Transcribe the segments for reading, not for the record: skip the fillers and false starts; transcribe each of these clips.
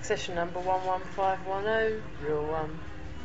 Session number 11510, reel 1.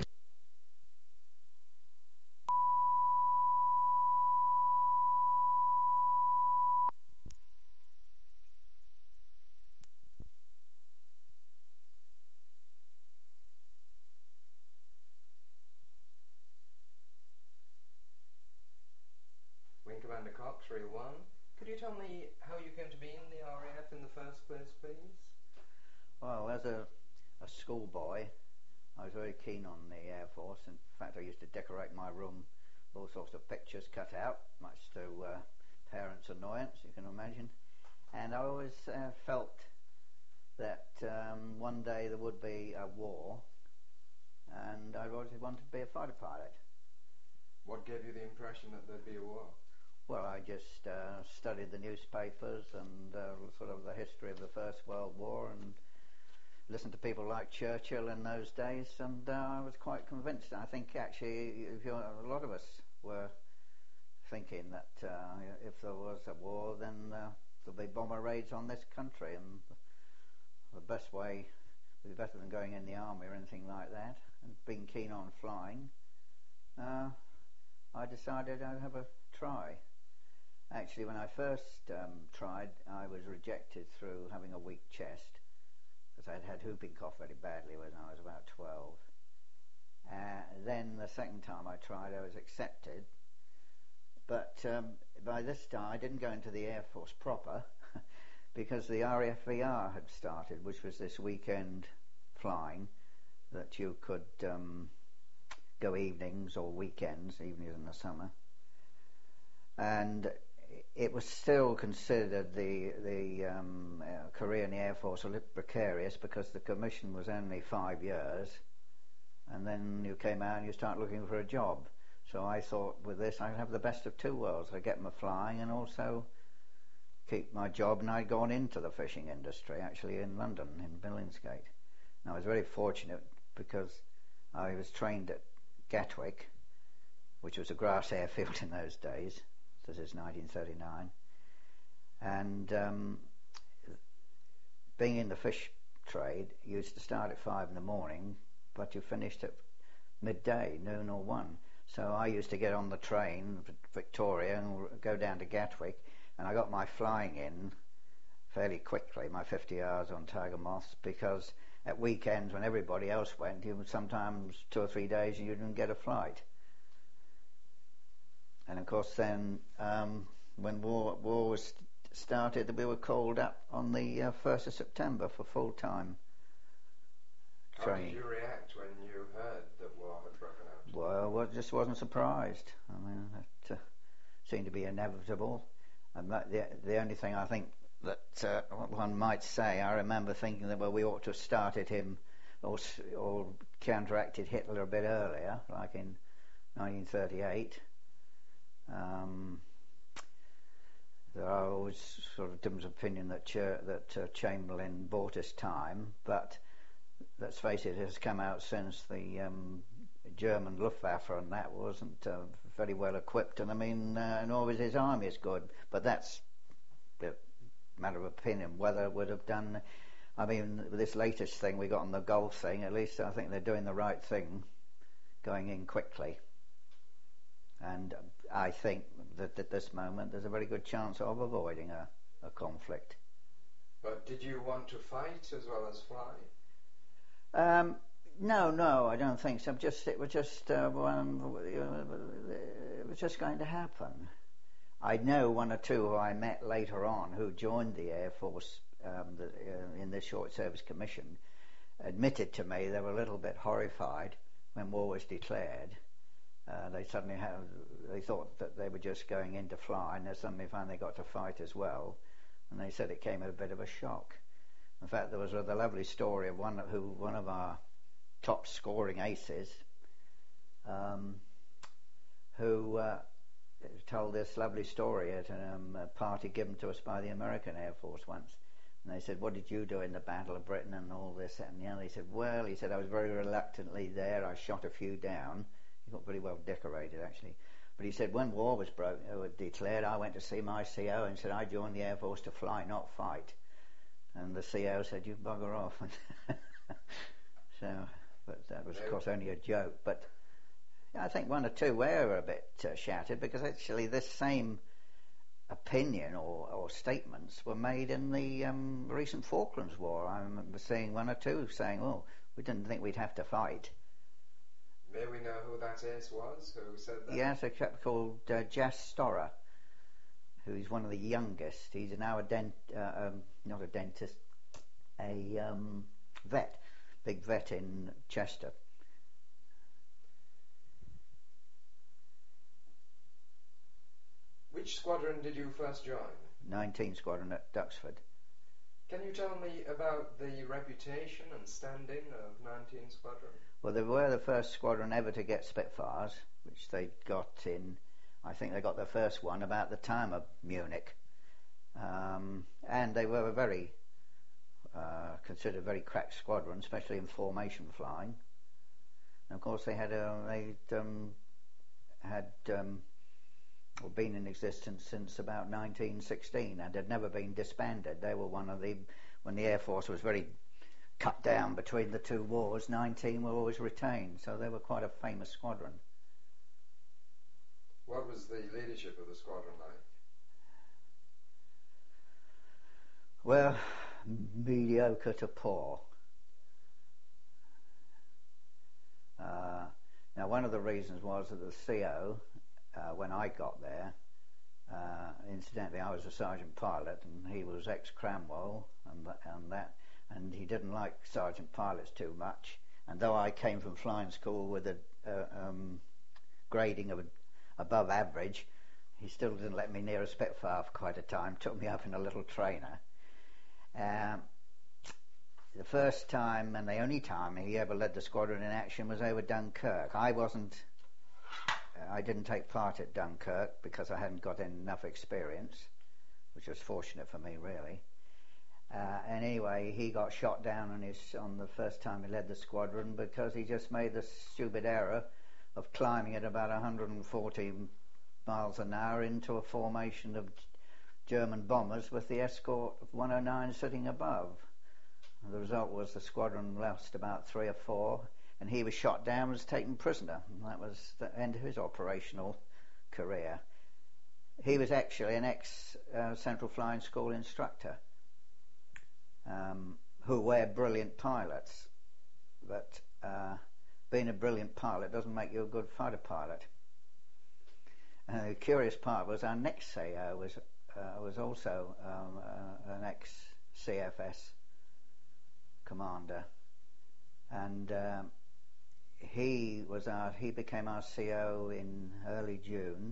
Wing Commander Cox, reel 1. Could you tell me how you came to be in the RAF in the first place, please? Well, as a schoolboy, I was very keen on the Air Force. In fact, I used to decorate my room with all sorts of pictures cut out, much to parents' annoyance, you can imagine. And I always felt that one day there would be a war, and I always wanted to be a fighter pilot. What gave you the impression that there'd be a war? Well, I just studied the newspapers and sort of the history of the First World War and listened to people like Churchill in those days, and I was quite convinced. I think actually a lot of us were thinking that if there was a war, then there'll be bomber raids on this country, and the best way would be better than going in the army or anything like that. And being keen on flying, I decided I'd have a try. Actually, when I first tried, I was rejected through having a weak chest, because I'd had whooping cough very badly when I was about 12. Then the second time I tried, I was accepted. But by this time, I didn't go into the Air Force proper, because the RAFVR had started, which was this weekend flying that you could go evenings or weekends, evenings in the summer. And it was still considered the career in the Air Force a little precarious, because the commission was only 5 years, and then you came out and you start looking for a job. So I thought, with this I'd have the best of two worlds. I'd get my flying and also keep my job, and I'd gone into the fishing industry actually in London, in Billingsgate. And I was very fortunate because I was trained at Gatwick, which was a grass airfield in those days. This is 1939, and being in the fish trade, you used to start at 5 in the morning, but you finished at midday, noon or 1. So I used to get on the train, Victoria, and go down to Gatwick, and I got my flying in fairly quickly, my 50 hours on Tiger Moths, because at weekends when everybody else went, you would sometimes 2 or 3 days and you didn't get a flight. And of course then, when war was started, we were called up on the 1st of September for full-time training. How did you react when you heard that war had broken out? Well, I just wasn't surprised. I mean, it seemed to be inevitable. And the only thing I think that one might say, I remember thinking that, well, we ought to have started him or counteracted Hitler a bit earlier, like in 1938. There are always sort of different opinion that Chamberlain bought his time, but let's face it has come out since the German Luftwaffe, and that wasn't very well equipped. And I mean, and always his army is good, but that's a matter of opinion. Whether it would have done, I mean, this latest thing we got on the Gulf thing, at least I think they're doing the right thing, going in quickly. And I think that at this moment there's a very good chance of avoiding a conflict. But did you want to fight as well as fly? No, I don't think so. It was just going to happen. I know one or two who I met later on who joined the Air Force in the Short Service Commission admitted to me they were a little bit horrified when war was declared. They thought that they were just going in to fly, and they suddenly found they got to fight as well, and they said it came as a bit of a shock. In fact, there was the lovely story of one of our top scoring aces who told this lovely story at a party given to us by the American Air Force once. And they said, what did you do in the Battle of Britain and all this, that and the other? He said, well, I was very reluctantly there. I shot a few down. He got pretty well decorated, actually. But he said, when war was declared, I went to see my CO and said, I joined the Air Force to fly, not fight. And the CO said, you bugger off. So, but that was, of course, only a joke. But I think one or two were a bit shattered, because actually this same opinion or statements were made in the recent Falklands War. I remember seeing one or two saying, "Oh, we didn't think we'd have to fight." May we know who that ace was? Who said that? Yes, a chap called Jas Storer, who's one of the youngest. He's now not a dentist, a vet, big vet in Chester. Which squadron did you first join? 19 Squadron at Duxford. Can you tell me about the reputation and standing of 19 Squadron? Well, they were the first squadron ever to get Spitfires, which they got in, I think they got their first one about the time of Munich. And they were a very, considered a very crack squadron, especially in formation flying. And of course they had been in existence since about 1916 and had never been disbanded. They were one of the, when the Air Force was very cut down between the two wars, 19 were always retained, so they were quite a famous squadron. What was the leadership of the squadron like? Well, mediocre to poor. Now, one of the reasons was that the CO, when I got there, incidentally, I was a sergeant pilot, and he was ex-Cranwell, and he didn't like sergeant pilots too much. And though I came from flying school with a grading of above average, he still didn't let me near a Spitfire for quite a time. Took me up in a little trainer. The first time and the only time he ever led the squadron in action was over Dunkirk. I didn't take part at Dunkirk because I hadn't got enough experience, which was fortunate for me, really. And anyway, he got shot down on the first time he led the squadron because he just made the stupid error of climbing at about 140 miles an hour into a formation of German bombers with the escort of 109 sitting above. And the result was the squadron lost about 3 or 4, and he was shot down and was taken prisoner. And that was the end of his operational career. He was actually an ex-Central Flying School instructor who were brilliant pilots, but being a brilliant pilot doesn't make you a good fighter pilot. And the curious part was our next CO was also an ex-CFS commander, and he became our CO in early June.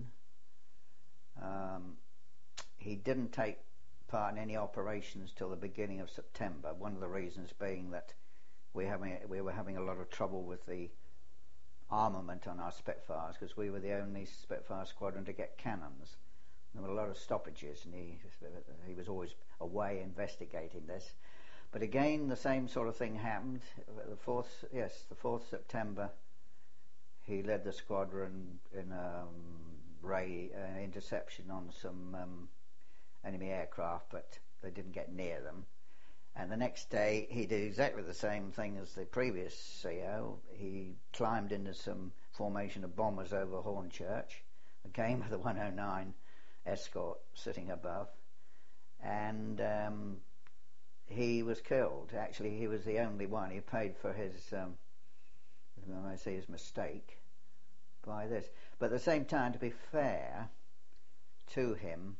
He didn't take part in any operations till the beginning of September. One of the reasons being that we were having a lot of trouble with the armament on our Spitfires, because we were the only Spitfire squadron to get cannons. There were a lot of stoppages, and he was always away investigating this. But again, the same sort of thing happened. The 4th September, he led the squadron in interception on some enemy aircraft, but they didn't get near them. And the next day, he did exactly the same thing as the previous CO. He climbed into some formation of bombers over Hornchurch, again with the 109 escort sitting above, and he was killed. Actually, he was the only one. He paid for his, I say, his mistake by this. But at the same time, to be fair to him,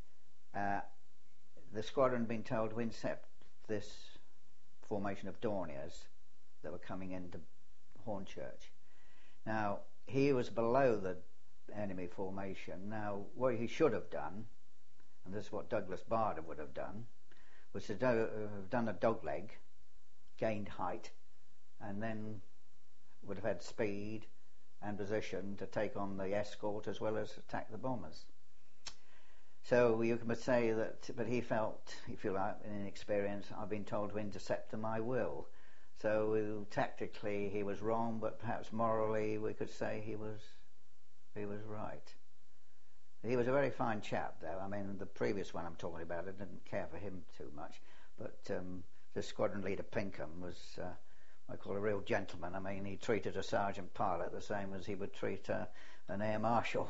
the squadron had been told to intercept this formation of Dorniers that were coming into Hornchurch. Now, he was below the enemy formation. Now, what he should have done, and this is what Douglas Bader would have done, was to have done a dogleg, gained height, and then would have had speed and position to take on the escort as well as attack the bombers. So you can say that, but he felt, if you like, inexperienced. I've been told to intercept them, I will. So tactically he was wrong, but perhaps morally we could say he was right. He was a very fine chap, though. I mean, the previous one I'm talking about, I didn't care for him too much, but the squadron leader Pinkham was I call a real gentleman. I mean, he treated a sergeant pilot the same as he would treat an air marshal.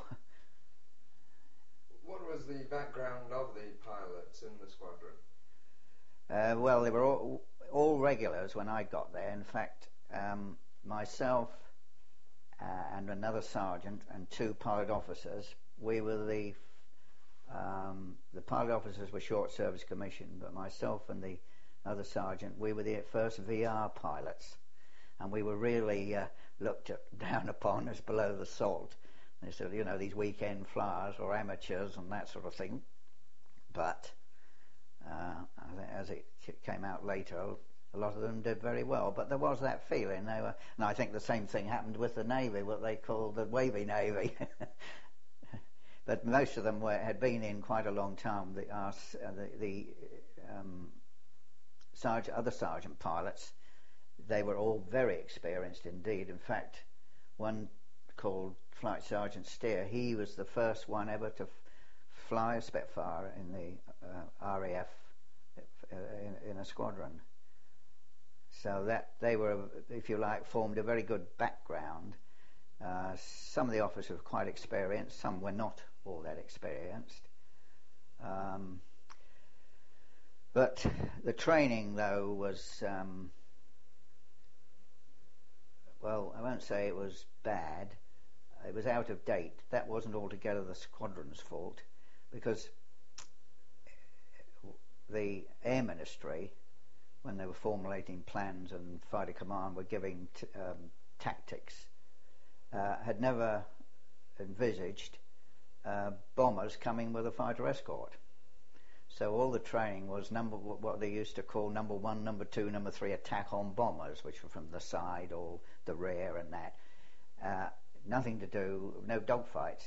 What was the background of the pilots in the squadron? Well, they were all regulars when I got there. In fact, myself and another sergeant and two pilot officers, we were the pilot officers were short service commission, but myself and the other sergeant, we were the first VR pilots, and we were really looked down upon as below the salt. They said, you know, these weekend flyers or amateurs and that sort of thing. But I think as it came out later, a lot of them did very well. But there was that feeling. And I think the same thing happened with the Navy, what they called the wavy Navy. But most of them had been in quite a long time. Other sergeant pilots, they were all very experienced indeed. In fact, one called Flight Sergeant Steer, he was the first one ever to fly a Spitfire in the RAF in a squadron. So that they were, if you like, formed a very good background. Some of the officers were quite experienced, some were not all that experienced. But the training, though, was, well, I won't say it was bad. It was out of date. That wasn't altogether the squadron's fault, because the Air Ministry, when they were formulating plans and Fighter Command were giving tactics, had never envisaged bombers coming with a fighter escort. So all the training was what they used to call number 1, number 2, number 3 attack on bombers, which were from the side or the rear and that. Nothing to do, no dogfights.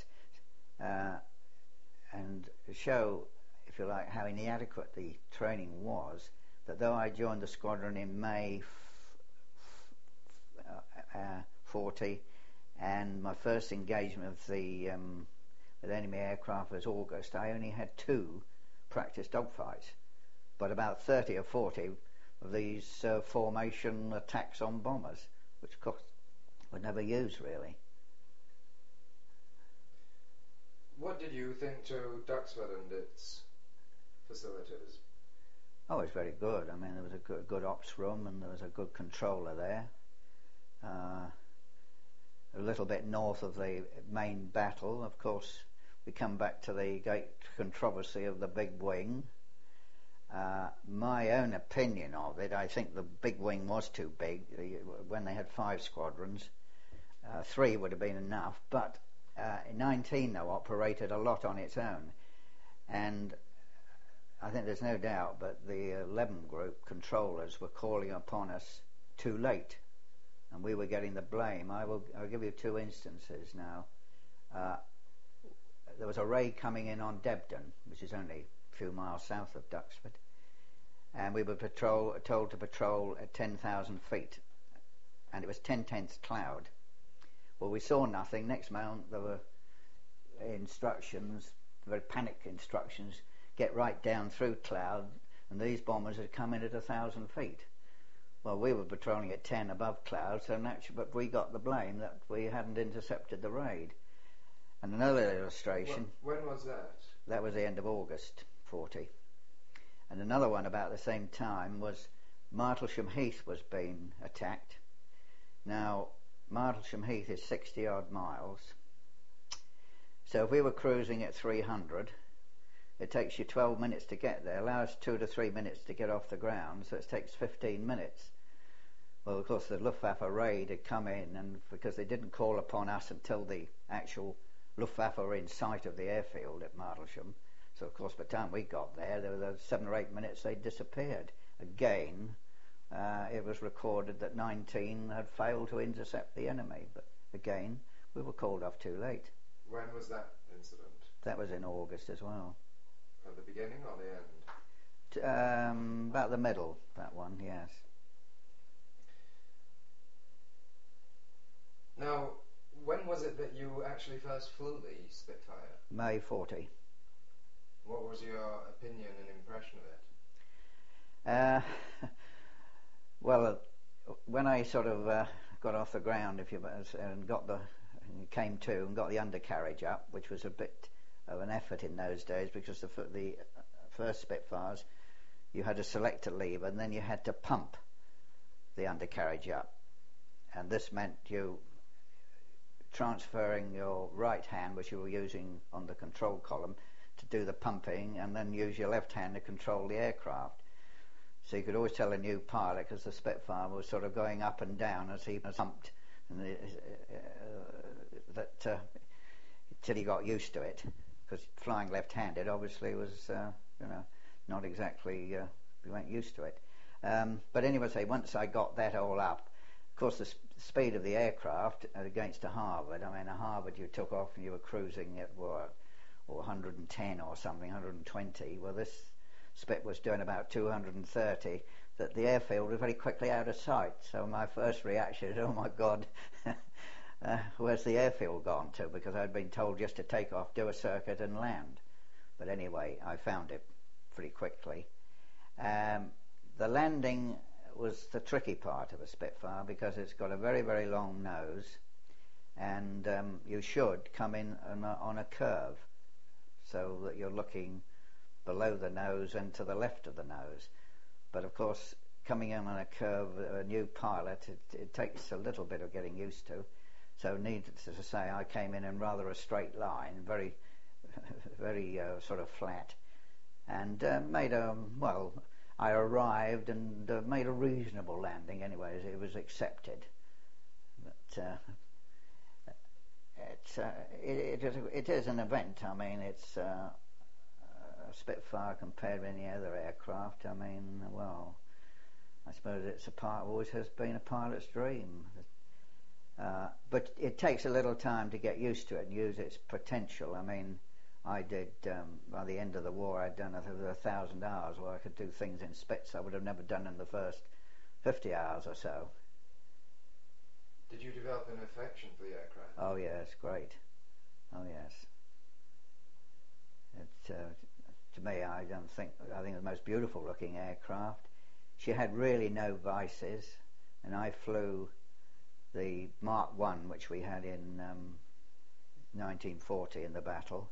And to show, if you like, how inadequate the training was, that though I joined the squadron in May 40, and my first engagement with enemy aircraft was August, I only had 2 practice dogfights, but about 30 or 40 of these formation attacks on bombers, which of course were never used really. What did you think to Duxford and its facilities? Oh, it was very good. I mean, there was a good ops room and there was a good controller there. A little bit north of the main battle, of course, we come back to the great controversy of the big wing. My own opinion of it, I think the big wing was too big. When they had 5 squadrons, 3 would have been enough, but 19 though operated a lot on its own, and I think there's no doubt but the 11 group controllers were calling upon us too late, and we were getting the blame. I'll give you 2 instances now. There was a raid coming in on Debden, which is only a few miles south of Duxford, and we were told to patrol at 10,000 feet, and it was 10/10 cloud. Well, we saw nothing. Next moment there were instructions, very panic instructions, get right down through cloud, and these bombers had come in at 1,000 feet. Well, we were patrolling at 10 above cloud, so naturally, but we got the blame that we hadn't intercepted the raid. And another illustration. When was that? That was the end of August 40. And another one about the same time was Martlesham Heath was being attacked. Now, Martlesham Heath is 60 odd miles. So if we were cruising at 300, it takes you 12 minutes to get there, allows 2 to 3 minutes to get off the ground, so it takes 15 minutes. Well, of course, the Luftwaffe raid had come in, and because they didn't call upon us until the actual Luftwaffe were in sight of the airfield at Martlesham, so of course by the time we got there, there were 7 or 8 minutes they'd disappeared. Again, it was recorded that 19 had failed to intercept the enemy, but again, we were called off too late. When was that incident? That was in August as well. At the beginning or the end? About the middle, that one, yes. Now, when was it that you actually first flew the Spitfire? May 40. What was your opinion and impression of it? Well, when I sort of got off the ground, and came to and got the undercarriage up, which was a bit of an effort in those days because the first Spitfires, you had to select a lever and then you had to pump the undercarriage up, and this meant you transferring your right hand, which you were using on the control column, to do the pumping, and then use your left hand to control the aircraft. So you could always tell a new pilot, because the Spitfire was sort of going up and down as he pumped, and till he got used to it, because flying left-handed obviously was not exactly, we weren't used to it. But anyway, once I got that all up, of course the speed of the aircraft against a Harvard, a Harvard you took off and you were cruising at what, or 110 or something, 120. Well, this Spit was doing about 230, that the airfield was very quickly out of sight. So my first reaction is, oh my God, where's the airfield gone to? Because I'd been told just to take off, do a circuit and land. But anyway, I found it pretty quickly. The landing was the tricky part of a Spitfire because it's got a very, very long nose, and you should come in on a curve so that you're looking below the nose and to the left of the nose. But of course, coming in on a curve, a new pilot, it takes a little bit of getting used to. So needless to say, I came in rather a straight line, very, very sort of flat, and I arrived and made a reasonable landing. Anyways, it was accepted. But it is an event. It's a Spitfire compared with any other aircraft. I suppose always has been a pilot's dream. But it takes a little time to get used to it and use its potential. I did, by the end of the war, I'd done 1,000 hours where I could do things in Spits I would have never done in the first 50 hours or so. Did you develop an affection for the aircraft? Oh yes, great. Oh yes. To me, I think the most beautiful looking aircraft. She had really no vices, and I flew the Mark I, which we had in 1940 in the battle,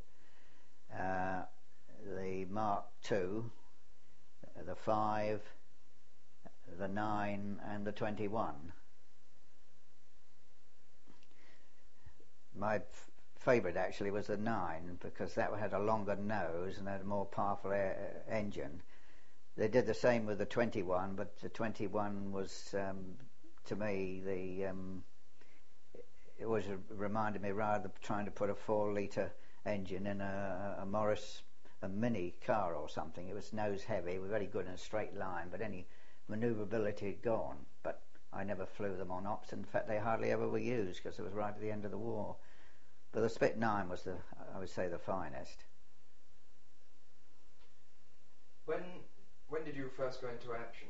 the Mark II, the 5, the 9 and the 21. My favourite actually was the 9 because that had a longer nose and had a more powerful engine. They did the same with the 21, but the 21 was, to me, it was reminded me rather of trying to put a 4-litre engine in a Morris, a mini car or something. It was nose heavy, was very good in a straight line, but any manoeuvrability had gone. But I never flew them on ops. In fact, they hardly ever were used because it was right at the end of the war. But the Spit 9 was I would say, the finest. When did you first go into action?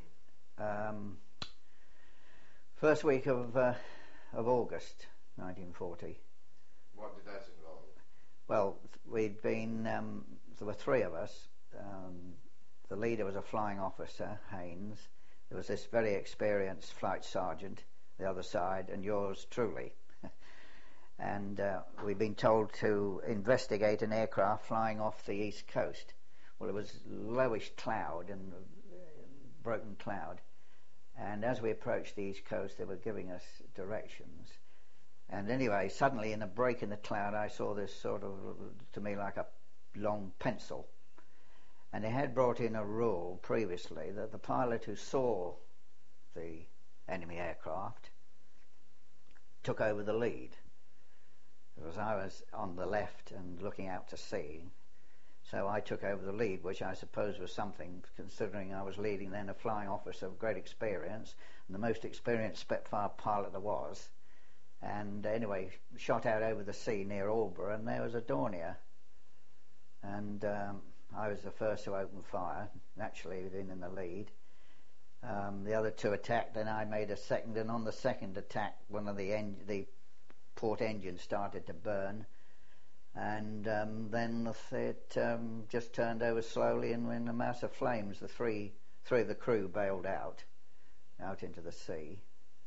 First week of August 1940. What did that involve? Well, we'd been, there were 3 of us. The leader was a flying officer, Haynes. There was this very experienced flight sergeant, the other side, and yours truly. And we'd been told to investigate an aircraft flying off the east coast. Well, it was lowish cloud and broken cloud. And as we approached the east coast, they were giving us directions. And anyway, suddenly in a break in the cloud, I saw this sort of, to me, like a long pencil. And they had brought in a rule previously that the pilot who saw the enemy aircraft took over the lead. Because I was on the left and looking out to sea. So I took over the lead, which I suppose was something, considering I was leading then a flying officer of great experience, and the most experienced Spitfire pilot there was. And anyway, shot out over the sea near Aldborough, and there was a Dornier. And I was the first to open fire, naturally being in the lead. The other 2 attacked, and I made a second, and on the second attack, one of the port engines started to burn. And then it just turned over slowly, and in a mass of flames, the three of the crew bailed out into the sea.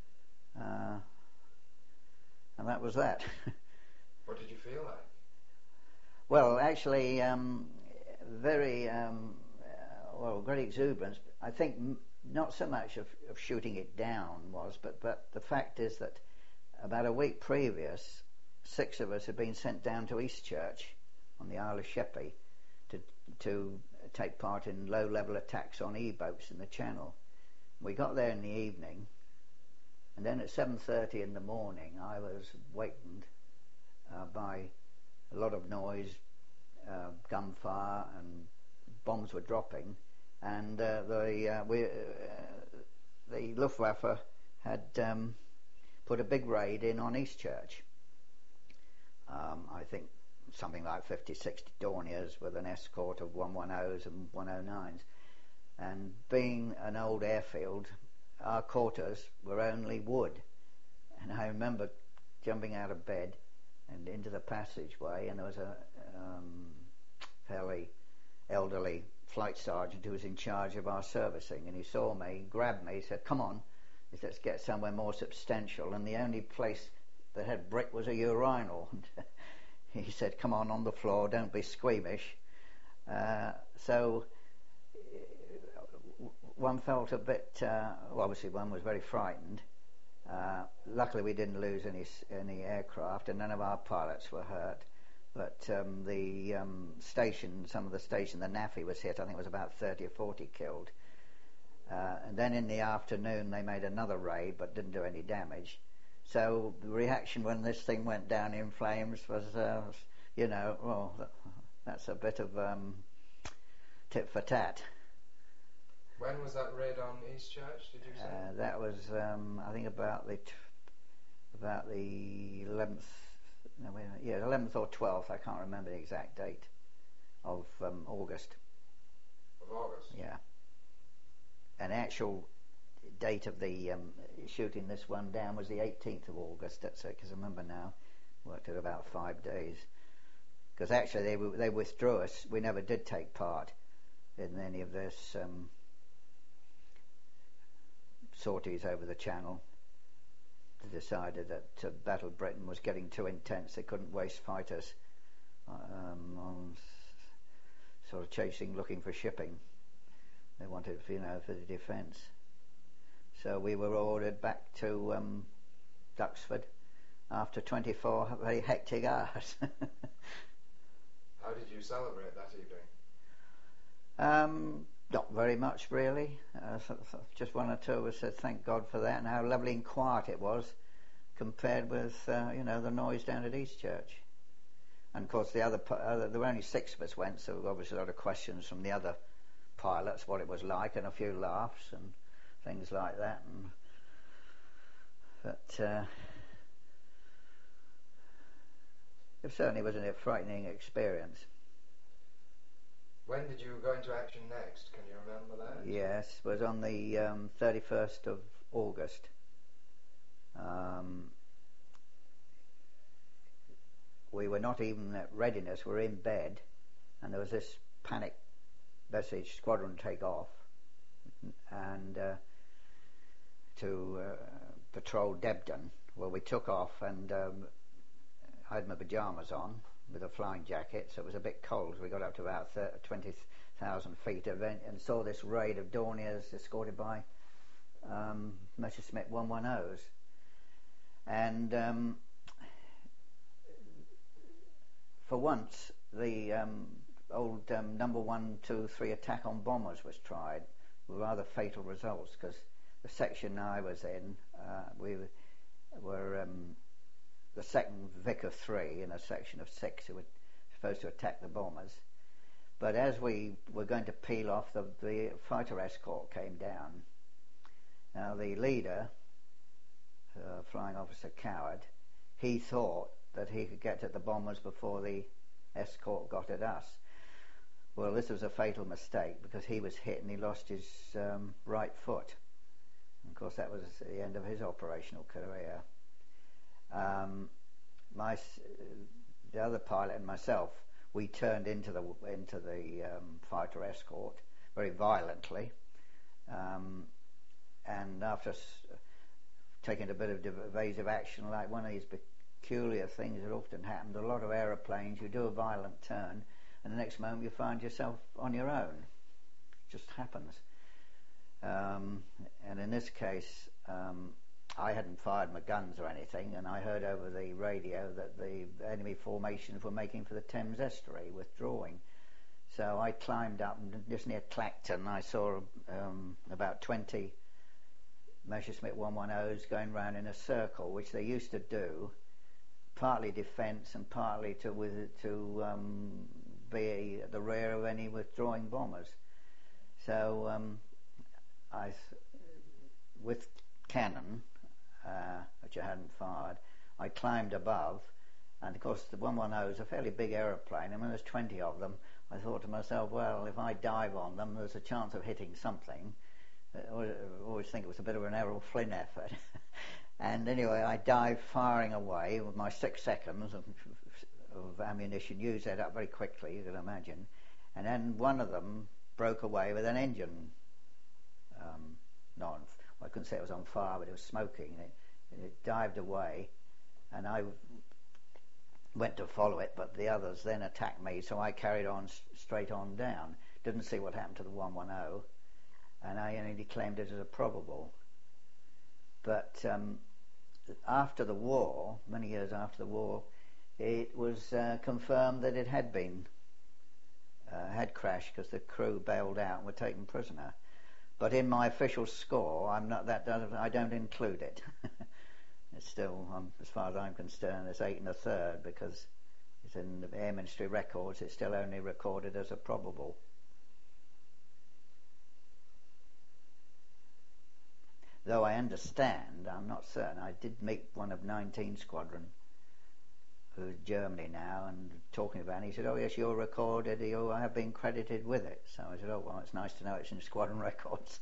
and that was that. What did you feel like? Well, actually, very great exuberance. I think not so much of shooting it down but the fact is that about a week previous, 6 of us had been sent down to Eastchurch on the Isle of Sheppey to take part in low-level attacks on E-boats in the Channel. We got there in the evening, and then at 7:30 in the morning I was wakened by a lot of noise, gunfire, and bombs were dropping, and the Luftwaffe had put a big raid in on Eastchurch. I think something like 50, 60 Dorniers with an escort of 110s and 109s. And being an old airfield, our quarters were only wood. And I remember jumping out of bed and into the passageway, and there was a fairly elderly flight sergeant who was in charge of our servicing, and he saw me, grabbed me, said, "Come on, let's get somewhere more substantial." And the only place that had brick was a urinal. He said, "Come on the floor, don't be squeamish." So one felt a bit, obviously one was very frightened. Luckily we didn't lose any aircraft, and none of our pilots were hurt. But the station, the NAFI was hit. I think it was about 30 or 40 killed. And then in the afternoon they made another raid but didn't do any damage. So the reaction when this thing went down in flames was, that's a bit of tit for tat. When was that raid on Eastchurch, did you say? That was, I think, about the 11th. No, wait a minute. Yeah, 11th or 12th. I can't remember the exact date of August. Of August. Yeah. An actual date of the shooting this one down was the 18th of August. That's it, because I remember now. Worked at about 5 days. Because actually they withdrew us. We never did take part in any of this sorties over the Channel. They decided that Battle of Britain was getting too intense. They couldn't waste fighters on sort of looking for shipping. They wanted, for the defence. So we were ordered back to Duxford after 24 very hectic hours. How did you celebrate that evening? Not very much, really. Just one or two of us said thank God for that, and how lovely and quiet it was compared with the noise down at Eastchurch. And of course there were only 6 of us went, so obviously a lot of questions from the other pilots what it was like, and a few laughs and things like that. But it certainly was a frightening experience. When did you go into action next? Can you remember that? Yes, it was on the 31st of August. We were not even at readiness. We were in bed, and there was this panic message: squadron take off, and to patrol Debden. Well, we took off, and I had my pyjamas on with a flying jacket, so it was a bit cold. We got up to about 20,000 feet and saw this raid of Dorniers escorted by Messerschmitt 110s. And for once, the old number 1, 2, 3 attack on bombers was tried with rather fatal results, because the section I was in, we were the second Vic of 3 in a section of 6 who were supposed to attack the bombers. But as we were going to peel off, the fighter escort came down. Now the leader, Flying Officer Coward, he thought that he could get at the bombers before the escort got at us. Well, this was a fatal mistake, because he was hit and he lost his right foot. And of course that was the end of his operational career. The other pilot and myself, we turned into the fighter escort very violently, and after taken a bit of evasive action, like one of these peculiar things that often happened. A lot of aeroplanes, you do a violent turn, and the next moment you find yourself on your own. It just happens. And in this case, I hadn't fired my guns or anything, and I heard over the radio that the enemy formations were making for the Thames estuary, withdrawing. So I climbed up, and just near Clacton I saw about 20 Messerschmitt 110s going round in a circle, which they used to do, partly defence and partly to be at the rear of any withdrawing bombers. So with cannon, which I hadn't fired, I climbed above, and of course the 110 is a fairly big aeroplane, and when there's 20 of them, I thought to myself, well, if I dive on them, there's a chance of hitting something. I always think it was a bit of an Errol Flynn effort. And anyway, I dived firing away with my 6 seconds of ammunition, used that up very quickly, you can imagine. And then one of them broke away with an engine. I couldn't say it was on fire, but it was smoking. It dived away, and I went to follow it, but the others then attacked me, so I carried on straight on down. Didn't see what happened to the 110, and I only claimed it as a probable. But after the war, many years after the war, it was confirmed that it had crashed because the crew bailed out and were taken prisoner. But in my official score, I don't include it. It's still, as far as I'm concerned, it's 8 1/3 because it's in the Air Ministry records. It's still only recorded as a probable. Though I understand, I'm not certain. I did meet one of 19 Squadron, who's Germany now, and talking about it, he said, "Oh yes, you're recorded. You have been credited with it." So I said, "Oh well, it's nice to know it's in Squadron records."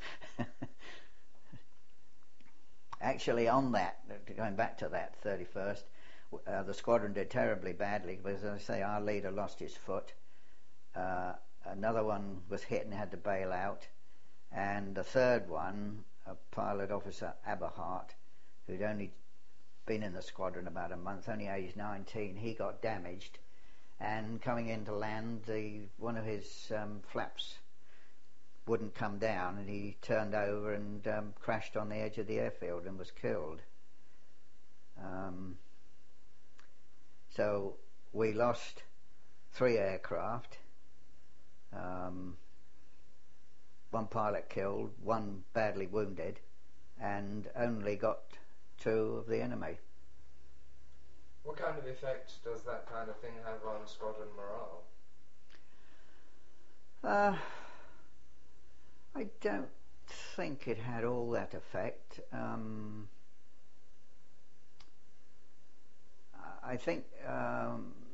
Actually, on that, going back to that 31st, the squadron did terribly badly because, as I say, our leader lost his foot. Another one was hit and had to bail out, and the third one, a pilot officer Aberhart, who'd only been in the squadron about a month, only aged 19, he got damaged, and coming into land, one of his flaps wouldn't come down, and he turned over and crashed on the edge of the airfield and was killed. So we lost 3 aircraft, one pilot killed, 1 badly wounded, and only got 2 of the enemy. What kind of effect does that kind of thing have on squadron morale? I don't think it had all that effect. I think